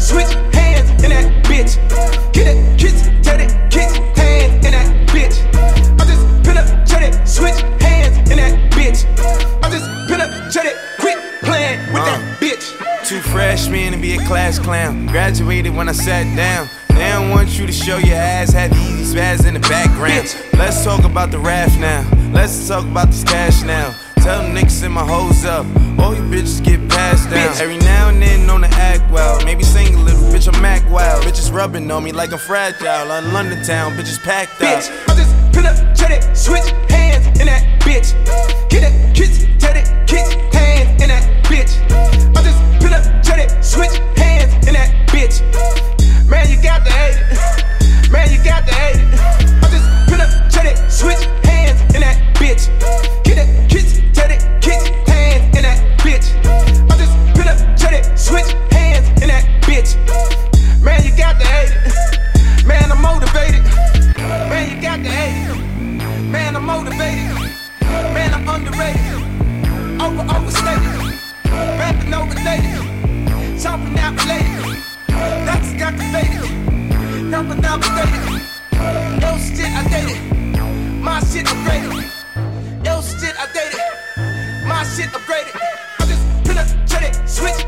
switch hands in that bitch. Get it, kiss, take it, kiss hands in that bitch. I just penetrated, switch hands in that bitch. I just penetrated, quit playing with that bitch. Too freshman to be a class clown. Graduated when I sat down. They don't want you to show your ass, have easy spaz in the background. Bitch. Let's talk about the raft now. Let's talk about this cash now. Tell them niggas send my hoes up. All you bitches get passed down. Bitch. Every now and then on the act well. Maybe sing a little, bitch, I'm Mac wild. Bitches rubbing on me like I'm fragile. On London town, bitches packed out. Bitch, I just penetrated, switch hands in that bitch. Get it, kiss, take it, kiss hands in that bitch. I just penetrated, switch hands in that bitch. Man, you got to hate it. Man, you got to hate it. I just penetrated, switch hands in that bitch. Get it, kiss, take it, kiss hands in that bitch. I just penetrated, switch hands in that bitch. Man, you got to hate it. Man, I'm motivated. Man, you got to hate it. Man, I'm motivated. Man, I'm underrated. Overstated. Rapping overdated. Chopping out related. That's got the faded. Dumping out dated. Yo shit, I dated. My shit upgraded. Yo shit, I dated. My shit upgraded. I just penetrated, switch